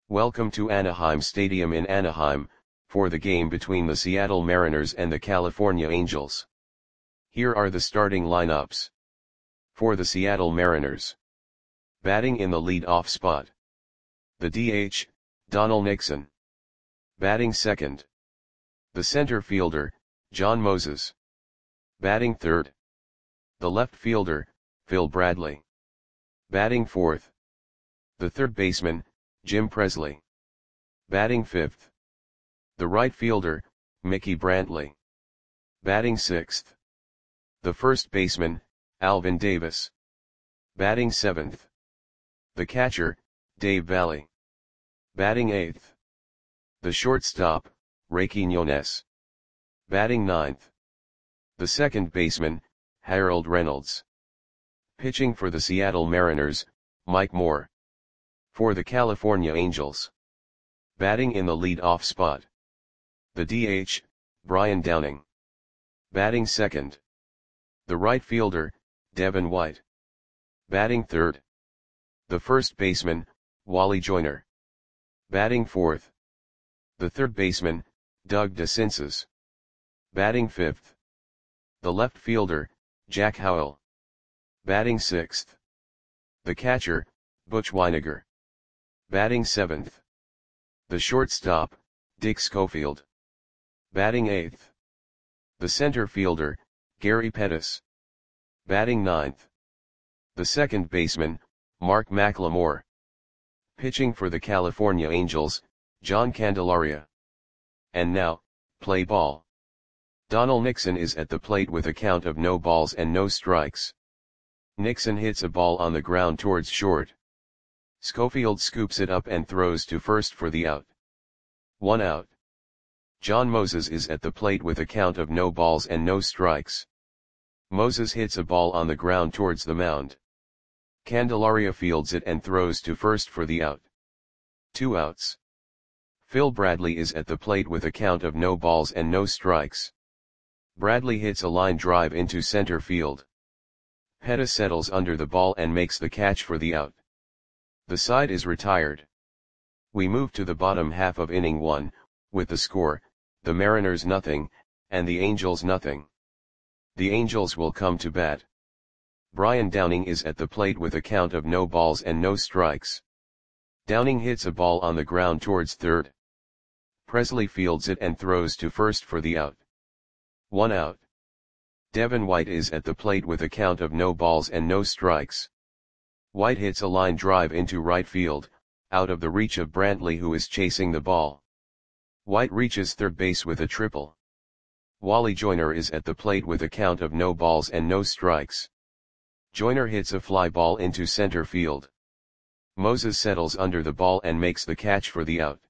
Welcome to Anaheim Stadium in Anaheim, for the game between the Seattle Mariners and the California Angels. Here are the starting lineups. For the Seattle Mariners. Batting in the lead-off spot. The DH, Donald Nixon. Batting second. The center fielder, John Moses. Batting third. The left fielder, Phil Bradley. Batting fourth. The third baseman, Jim Presley. Batting fifth. The right fielder, Mickey Brantley. Batting sixth. The first baseman, Alvin Davis. Batting seventh. The catcher, Dave Valle. Batting eighth. The shortstop, Ray Quiñones. Batting ninth. The second baseman, Harold Reynolds. Pitching for the Seattle Mariners, Mike Moore. For the California Angels. Batting in the lead-off spot. The DH, Brian Downing. Batting second. The right fielder, Devin White. Batting third. The first baseman, Wally Joyner. Batting fourth. The third baseman, Doug DeCinces. Batting fifth. The left fielder, Jack Howell. Batting sixth. The catcher, Butch Wynegar. Batting seventh. The shortstop, Dick Schofield. Batting eighth. The center fielder, Gary Pettis. Batting ninth. The second baseman, Mark McLemore. Pitching for the California Angels, John Candelaria. And now, play ball. Donald Nixon is at the plate with a count of no balls and no strikes. Nixon hits a ball on the ground towards short. Schofield scoops it up and throws to first for the out. 1 out. John Moses is at the plate with a count of no balls and no strikes. Moses hits a ball on the ground towards the mound. Candelaria fields it and throws to first for the out. 2 outs. Phil Bradley is at the plate with a count of no balls and no strikes. Bradley hits a line drive into center field. Pettis settles under the ball and makes the catch for the out. The side is retired. We move to the bottom half of inning 1, with the score, the Mariners nothing, and the Angels nothing. The Angels will come to bat. Brian Downing is at the plate with a count of no balls and no strikes. Downing hits a ball on the ground towards third. Presley fields it and throws to first for the out. 1 out. Devin White is at the plate with a count of no balls and no strikes. White hits a line drive into right field, out of the reach of Brantley, who is chasing the ball. White reaches third base with a triple. Wally Joyner is at the plate with a count of no balls and no strikes. Joyner hits a fly ball into center field. Moses settles under the ball and makes the catch for the out.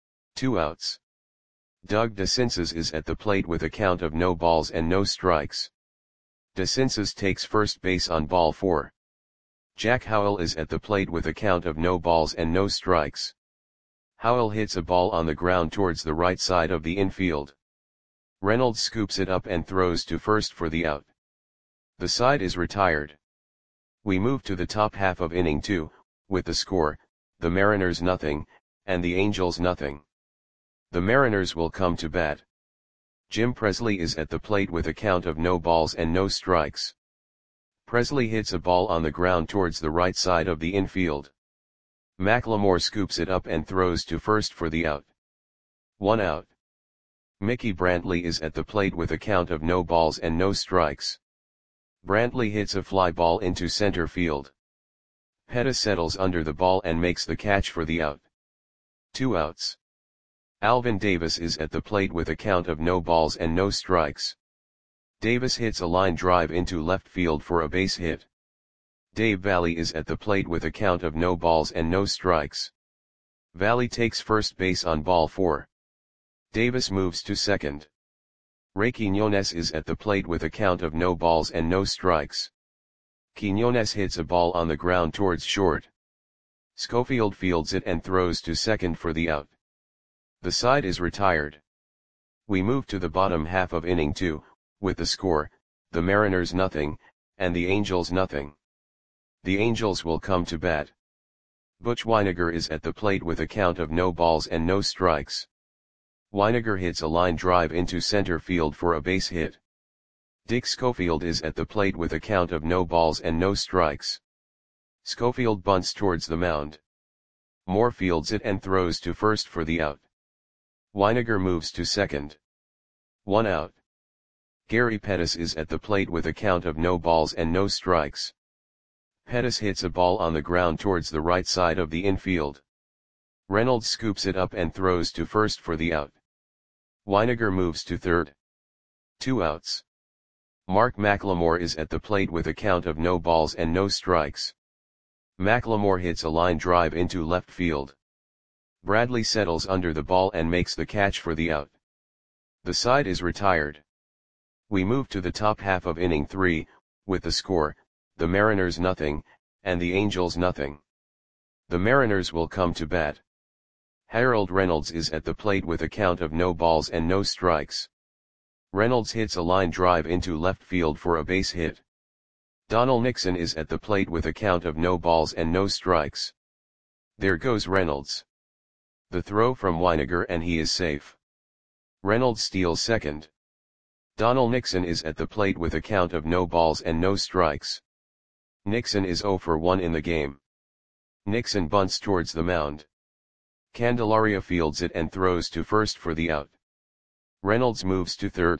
2 outs. Doug DeCinces is at the plate with a count of no balls and no strikes. DeCinces takes first base on ball 4. Jack Howell is at the plate with a count of no balls and no strikes. Howell hits a ball on the ground towards the right side of the infield. Reynolds scoops it up and throws to first for the out. The side is retired. We move to the top half of inning 2, with the score, the Mariners nothing, and the Angels nothing. The Mariners will come to bat. Jim Presley is at the plate with a count of no balls and no strikes. Presley hits a ball on the ground towards the right side of the infield. McLemore scoops it up and throws to first for the out. 1 out. Mickey Brantley is at the plate with a count of no balls and no strikes. Brantley hits a fly ball into center field. Pettis settles under the ball and makes the catch for the out. 2 outs. Alvin Davis is at the plate with a count of no balls and no strikes. Davis hits a line drive into left field for a base hit. Dave Valle is at the plate with a count of no balls and no strikes. Valle takes first base on ball 4. Davis moves to second. Ray Quiñones is at the plate with a count of no balls and no strikes. Quiñones hits a ball on the ground towards short. Schofield fields it and throws to second for the out. The side is retired. We move to the bottom half of inning 2, with the score, the Mariners nothing, and the Angels nothing. The Angels will come to bat. Butch Wynegar is at the plate with a count of no balls and no strikes. Wynegar hits a line drive into center field for a base hit. Dick Schofield is at the plate with a count of no balls and no strikes. Schofield bunts towards the mound. Moore fields it and throws to first for the out. Wynegar moves to second. 1 out. Gary Pettis is at the plate with a count of no balls and no strikes. Pettis hits a ball on the ground towards the right side of the infield. Reynolds scoops it up and throws to first for the out. Wynegar moves to third. 2 outs. Mark McLemore is at the plate with a count of no balls and no strikes. McLemore hits a line drive into left field. Bradley settles under the ball and makes the catch for the out. The side is retired. We move to the top half of inning 3, with the score, the Mariners nothing, and the Angels nothing. The Mariners will come to bat. Harold Reynolds is at the plate with a count of no balls and no strikes. Reynolds hits a line drive into left field for a base hit. Donald Nixon is at the plate with a count of no balls and no strikes. There goes Reynolds. The throw from Wynegar and he is safe. Reynolds steals second. Donald Nixon is at the plate with a count of no balls and no strikes. Nixon is 0 for 1 in the game. Nixon bunts towards the mound. Candelaria fields it and throws to first for the out. Reynolds moves to third.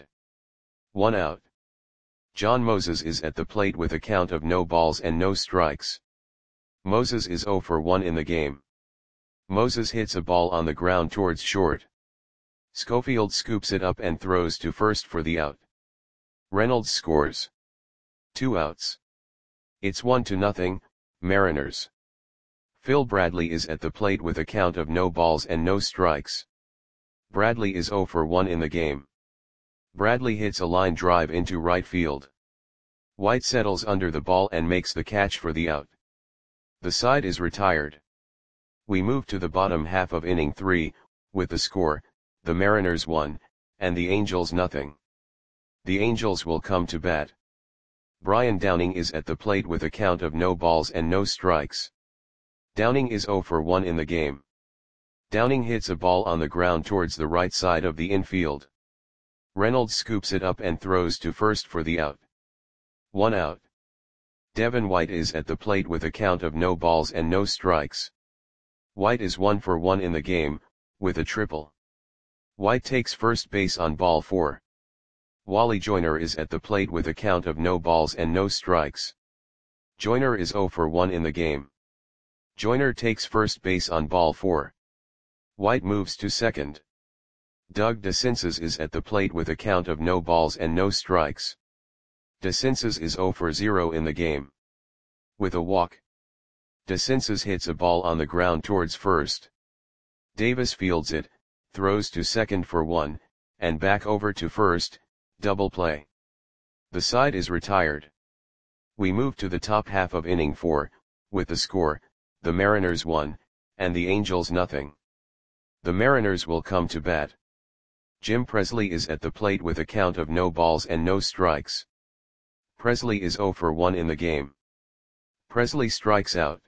1 out. John Moses is at the plate with a count of no balls and no strikes. Moses is 0 for 1 in the game. Moses hits a ball on the ground towards short. Schofield scoops it up and throws to first for the out. Reynolds scores. 2 outs. It's 1-0, Mariners. Phil Bradley is at the plate with a count of no balls and no strikes. Bradley is 0 for 1 in the game. Bradley hits a line drive into right field. White settles under the ball and makes the catch for the out. The side is retired. We move to the bottom half of inning 3, with the score, the Mariners 1, and the Angels nothing. The Angels will come to bat. Brian Downing is at the plate with a count of no balls and no strikes. Downing is 0 for 1 in the game. Downing hits a ball on the ground towards the right side of the infield. Reynolds scoops it up and throws to first for the out. 1 out. Devin White is at the plate with a count of no balls and no strikes. White is 1 for 1 in the game, with a triple. White takes first base on ball 4. Wally Joyner is at the plate with a count of no balls and no strikes. Joyner is 0 for 1 in the game. Joyner takes first base on ball 4. White moves to second. Doug DeCinces is at the plate with a count of no balls and no strikes. DeCinces is 0 for 0 in the game. With a walk. DeCinces hits a ball on the ground towards first. Davis fields it, throws to second for 1, and back over to first, double play. The side is retired. We move to the top half of inning 4, with the score, the Mariners 1, and the Angels nothing. The Mariners will come to bat. Jim Presley is at the plate with a count of no balls and no strikes. Presley is 0 for 1 in the game. Presley strikes out.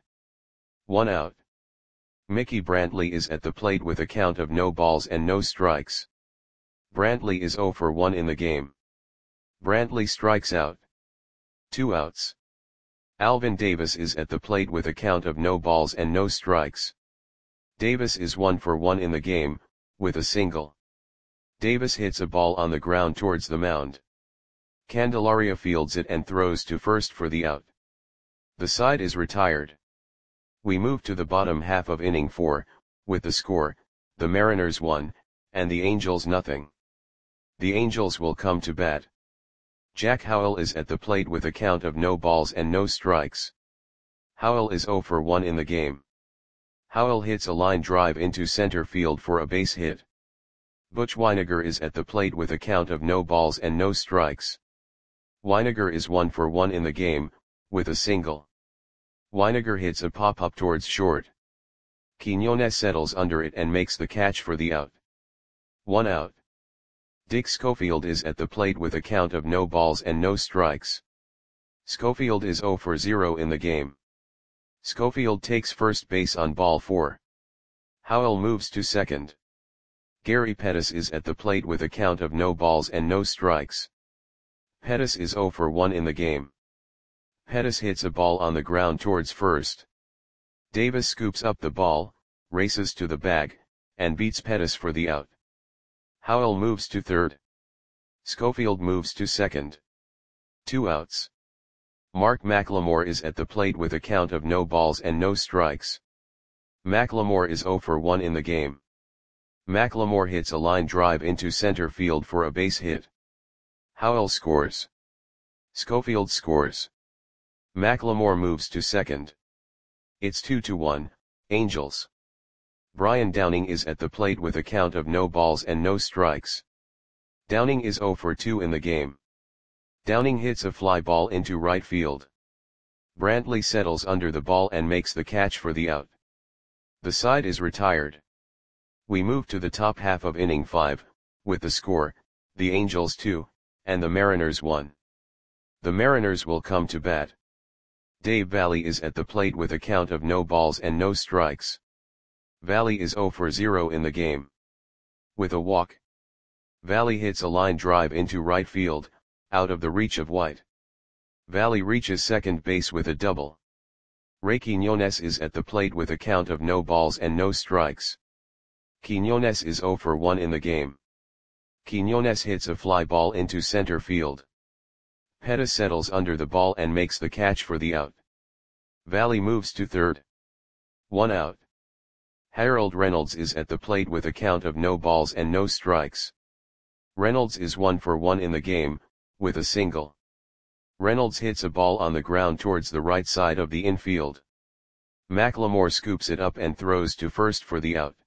1 out. Mickey Brantley is at the plate with a count of no balls and no strikes. Brantley is 0 for 1 in the game. Brantley strikes out. 2 outs. Alvin Davis is at the plate with a count of no balls and no strikes. Davis is 1 for 1 in the game, with a single. Davis hits a ball on the ground towards the mound. Candelaria fields it and throws to first for the out. The side is retired. We move to the bottom half of inning 4, with the score, the Mariners 1, and the Angels nothing. The Angels will come to bat. Jack Howell is at the plate with a count of no balls and no strikes. Howell is 0 for 1 in the game. Howell hits a line drive into center field for a base hit. Butch Wynegar is at the plate with a count of no balls and no strikes. Wynegar is 1 for 1 in the game, with a single. Wynegar hits a pop-up towards short. Quiñones settles under it and makes the catch for the out. 1 out. Dick Schofield is at the plate with a count of no balls and no strikes. Schofield is 0 for 0 in the game. Schofield takes first base on ball 4. Howell moves to second. Gary Pettis is at the plate with a count of no balls and no strikes. Pettis is 0 for 1 in the game. Pettis hits a ball on the ground towards first. Davis scoops up the ball, races to the bag, and beats Pettis for the out. Howell moves to third. Schofield moves to second. 2 outs. Mark McLemore is at the plate with a count of no balls and no strikes. McLemore is 0 for 1 in the game. McLemore hits a line drive into center field for a base hit. Howell scores. Schofield scores. McLemore moves to second. It's 2-1, Angels. Brian Downing is at the plate with a count of no balls and no strikes. Downing is 0 for 2 in the game. Downing hits a fly ball into right field. Brantley settles under the ball and makes the catch for the out. The side is retired. We move to the top half of inning 5, with the score, the Angels 2, and the Mariners 1. The Mariners will come to bat. Dave Valle is at the plate with a count of no balls and no strikes. Valle is 0 for 0 in the game. With a walk, Valle hits a line drive into right field, out of the reach of White. Valle reaches second base with a double. Ray Quiñones is at the plate with a count of no balls and no strikes. Quiñones is 0 for 1 in the game. Quiñones hits a fly ball into center field. Pettis settles under the ball and makes the catch for the out. Valle moves to third. 1 out. Harold Reynolds is at the plate with a count of no balls and no strikes. Reynolds is 1 for 1 in the game, with a single. Reynolds hits a ball on the ground towards the right side of the infield. McLemore scoops it up and throws to first for the out.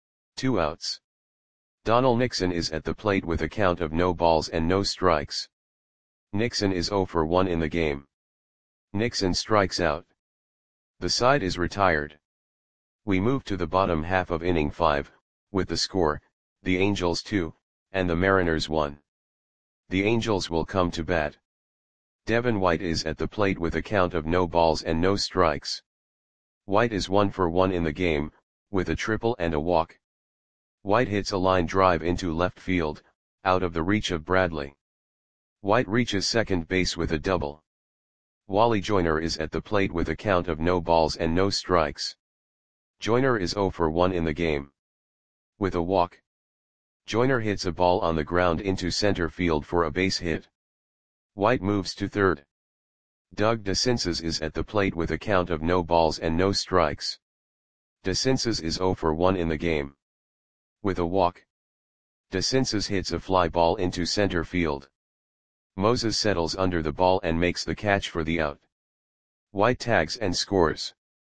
2 outs. Donald Nixon is at the plate with a count of no balls and no strikes. Nixon is 0 for 1 in the game. Nixon strikes out. The side is retired. We move to the bottom half of inning 5, with the score, the Angels 2, and the Mariners 1. The Angels will come to bat. Devin White is at the plate with a count of no balls and no strikes. White is 1 for 1 in the game, with a triple and a walk. White hits a line drive into left field, out of the reach of Bradley. White reaches second base with a double. Wally Joyner is at the plate with a count of no balls and no strikes. Joyner is 0 for 1 in the game. With a walk, Joyner hits a ball on the ground into center field for a base hit. White moves to third. Doug DeCinces is at the plate with a count of no balls and no strikes. DeCinces is 0 for 1 in the game. With a walk, DeCinces hits a fly ball into center field. Moses settles under the ball and makes the catch for the out. White tags and scores.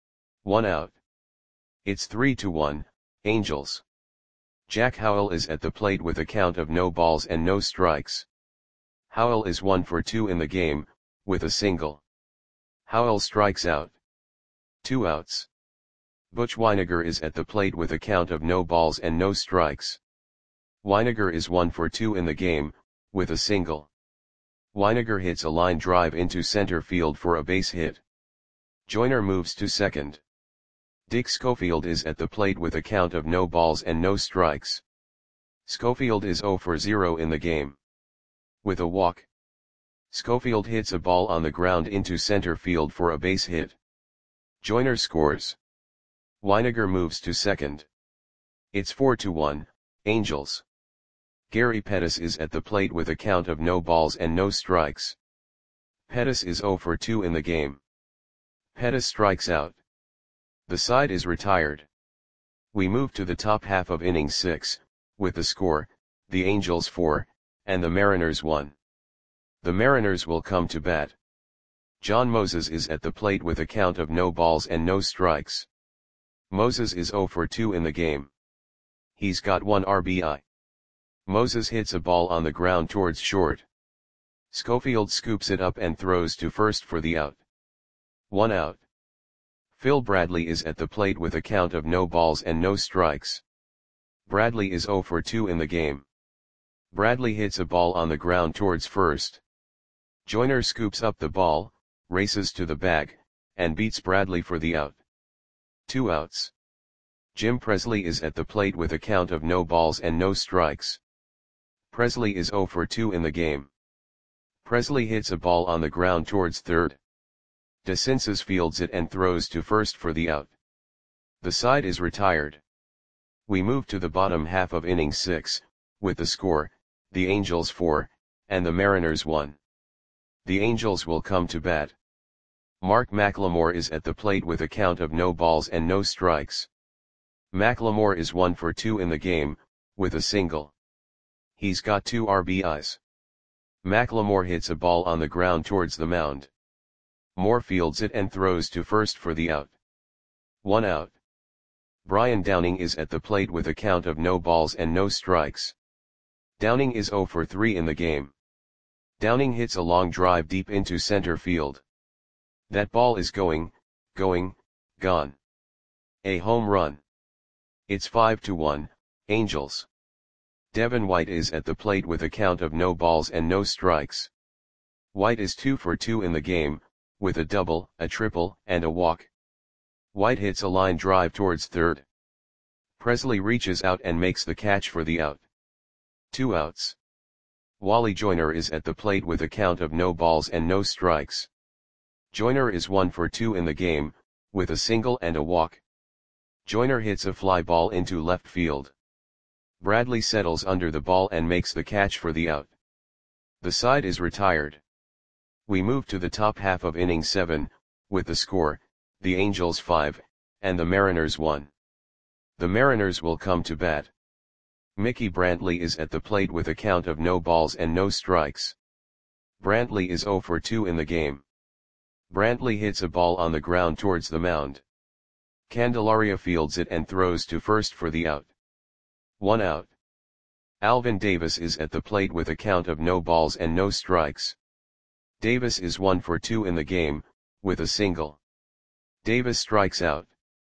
1 out. It's 3-1, Angels. Jack Howell is at the plate with a count of no balls and no strikes. Howell is 1 for 2 in the game, with a single. Howell strikes out. 2 outs. Butch Wynegar is at the plate with a count of no balls and no strikes. Wynegar is 1 for 2 in the game, with a single. Wynegar hits a line drive into center field for a base hit. Joyner moves to second. Dick Schofield is at the plate with a count of no balls and no strikes. Schofield is 0 for 0 in the game. With a walk, Schofield hits a ball on the ground into center field for a base hit. Joyner scores. Wynegar moves to second. It's 4-1, Angels. Gary Pettis is at the plate with a count of no balls and no strikes. Pettis is 0 for 2 in the game. Pettis strikes out. The side is retired. We move to the top half of inning 6, with the score, the Angels 4, and the Mariners 1. The Mariners will come to bat. John Moses is at the plate with a count of no balls and no strikes. Moses is 0 for 2 in the game. He's got 1 RBI. Moses hits a ball on the ground towards short. Schofield scoops it up and throws to first for the out. 1 out. Phil Bradley is at the plate with a count of no balls and no strikes. Bradley is 0 for 2 in the game. Bradley hits a ball on the ground towards first. Joyner scoops up the ball, races to the bag, and beats Bradley for the out. 2 outs. Jim Presley is at the plate with a count of no balls and no strikes. Presley is 0 for 2 in the game. Presley hits a ball on the ground towards third. DeCinces fields it and throws to first for the out. The side is retired. We move to the bottom half of inning 6, with the score, the Angels 4, and the Mariners 1. The Angels will come to bat. Mark McLemore is at the plate with a count of no balls and no strikes. McLemore is 1 for 2 in the game, with a single. He's got 2 RBIs. McLemore hits a ball on the ground towards the mound. Moore fields it and throws to first for the out. 1 out. Brian Downing is at the plate with a count of no balls and no strikes. Downing is 0 for 3 in the game. Downing hits a long drive deep into center field. That ball is going, gone. A home run. It's 5-1, Angels. Devin White is at the plate with a count of no balls and no strikes. White is 2 for 2 in the game, with a double, a triple, and a walk. White hits a line drive towards third. Presley reaches out and makes the catch for the out. 2 outs. Wally Joyner is at the plate with a count of no balls and no strikes. Joyner is 1 for 2 in the game, with a single and a walk. Joyner hits a fly ball into left field. Bradley settles under the ball and makes the catch for the out. The side is retired. We move to the top half of inning 7, with the score, the Angels 5, and the Mariners 1. The Mariners will come to bat. Mickey Brantley is at the plate with a count of no balls and no strikes. Brantley is 0 for 2 in the game. Brantley hits a ball on the ground towards the mound. Candelaria fields it and throws to first for the out. 1 out. Alvin Davis is at the plate with a count of no balls and no strikes. Davis is 1 for 2 in the game, with a single. Davis strikes out.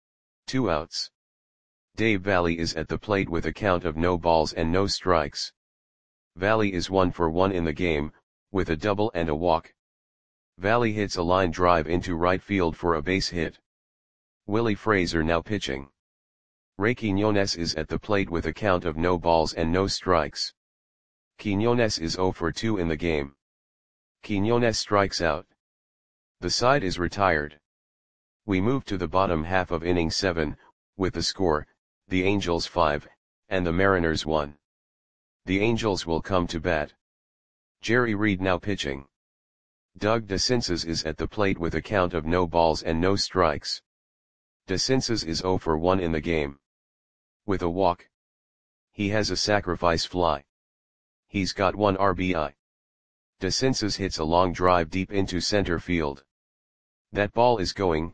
2 outs. Dave Valley is at the plate with a count of no balls and no strikes. Valley is 1 for 1 in the game, with a double and a walk. Valley hits a line drive into right field for a base hit. Willie Fraser now pitching. Ray Quiñones is at the plate with a count of no balls and no strikes. Quiñones is 0 for 2 in the game. Quiñones strikes out. The side is retired. We move to the bottom half of inning 7, with the score, the Angels 5, and the Mariners 1. The Angels will come to bat. Jerry Reed now pitching. Doug DeCinces is at the plate with a count of no balls and no strikes. DeCinces is 0 for 1 in the game. With a walk. He has a sacrifice fly. He's got 1 RBI. DeCinces hits a long drive deep into center field. That ball is going,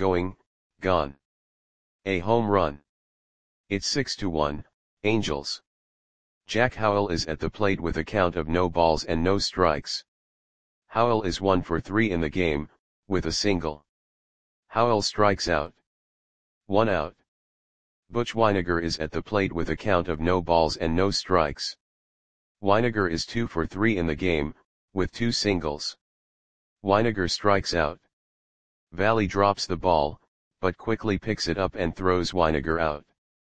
gone. A home run. It's 6-1, Angels. Jack Howell is at the plate with a count of no balls and no strikes. Howell is 1 for 3 in the game, with a single. Howell strikes out. 1 out. Butch Wynegar is at the plate with a count of no balls and no strikes. Wynegar is 2 for 3 in the game, with 2 singles. Wynegar strikes out. Valley drops the ball, but quickly picks it up and throws Wynegar out.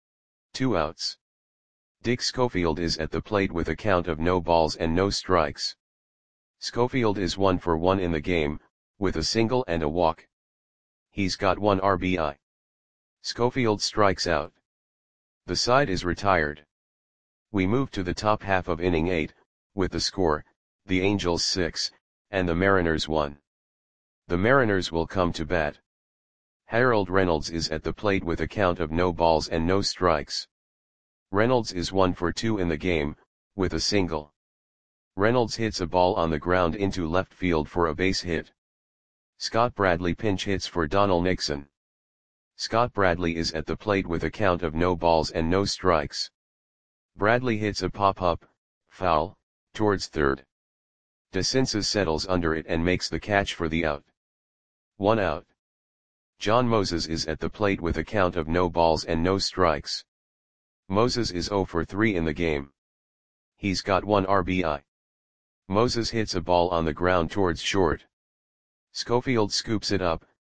2 outs. Dick Schofield is at the plate with a count of no balls and no strikes. Schofield is 1 for 1 in the game, with a single and a walk. He's got 1 RBI. Schofield strikes out. The side is retired. We move to the top half of inning 8, with the score, the Angels 6, and the Mariners 1. The Mariners will come to bat. Harold Reynolds is at the plate with a count of no balls and no strikes. Reynolds is 1 for 2 in the game, with a single. Reynolds hits a ball on the ground into left field for a base hit. Scott Bradley pinch hits for Donald Nixon. Scott Bradley is at the plate with a count of no balls and no strikes. Bradley hits a pop-up, foul, towards third. DeCinces settles under it and makes the catch for the out. 1 out. John Moses is at the plate with a count of no balls and no strikes. Moses is 0 for 3 in the game. He's got 1 RBI. Moses hits a ball on the ground towards short. Schofield scoops it up,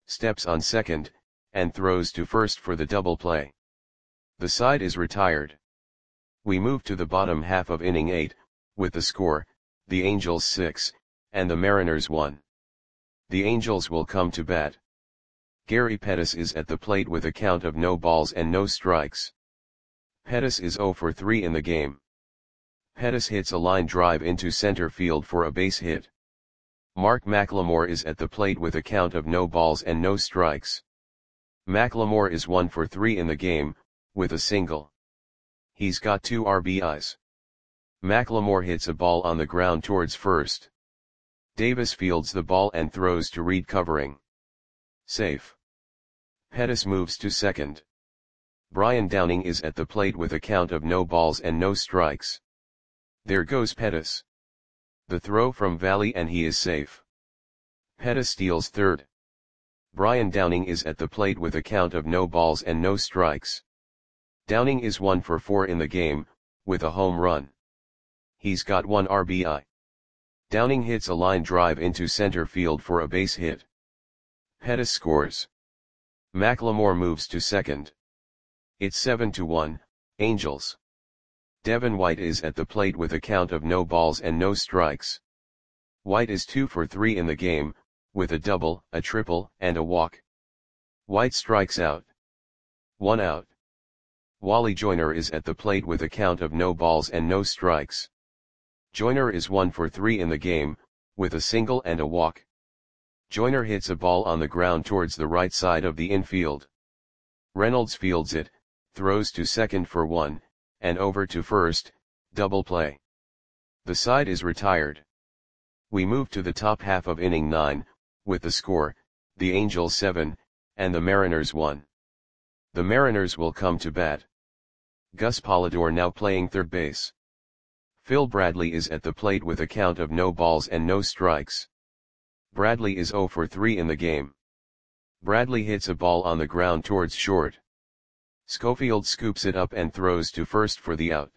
steps on second, and throws to first for the double play. The side is retired. We move to the bottom half of inning 8, with the score, the Angels 6, and the Mariners 1. The Angels will come to bat. Gary Pettis is at the plate with a count of no balls and no strikes. Pettis is 0 for 3 in the game. Pettis hits a line drive into center field for a base hit. Mark McLemore is at the plate with a count of no balls and no strikes. McLemore is 1 for 3 in the game, with a single. He's got 2 RBIs. McLemore hits a ball on the ground towards first. Davis fields the ball and throws to Reed covering. Safe. Pettis moves to second. Brian Downing is at the plate with a count of no balls and no strikes. There goes Pettis. The throw from Valley and he is safe. Pettis steals third. Brian Downing is at the plate with a count of no balls and no strikes. Downing is 1 for 4 in the game, with a home run. He's got 1 RBI. Downing hits a line drive into center field for a base hit. Pettis scores. McLemore moves to second. It's 7-1, Angels. Devin White is at the plate with a count of no balls and no strikes. White is 2 for 3 in the game, with a double, a triple, and a walk. White strikes out. 1 out. Wally Joyner is at the plate with a count of no balls and no strikes. Joyner is 1 for 3 in the game, with a single and a walk. Joyner hits a ball on the ground towards the right side of the infield. Reynolds fields it, throws to second for 1, and over to first, double play. The side is retired. We move to the top half of inning 9, with the score, the Angels 7, and the Mariners 1. The Mariners will come to bat. Gus Polidor now playing third base. Phil Bradley is at the plate with a count of no balls and no strikes. Bradley is 0 for 3 in the game. Bradley hits a ball on the ground towards short. Schofield scoops it up and throws to first for the out.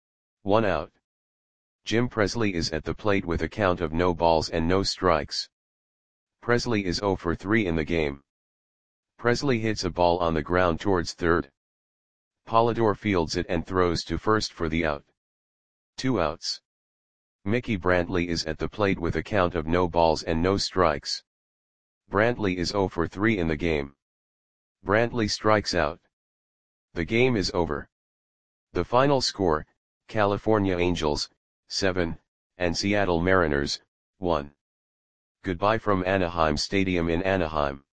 1 out. Jim Presley is at the plate with a count of no balls and no strikes. Presley is 0 for 3 in the game. Presley hits a ball on the ground towards third. Polidor fields it and throws to first for the out. 2 outs. Mickey Brantley is at the plate with a count of no balls and no strikes. Brantley is 0 for 3 in the game. Brantley strikes out. The game is over. The final score, California Angels, 7, and Seattle Mariners, 1. Goodbye from Anaheim Stadium in Anaheim.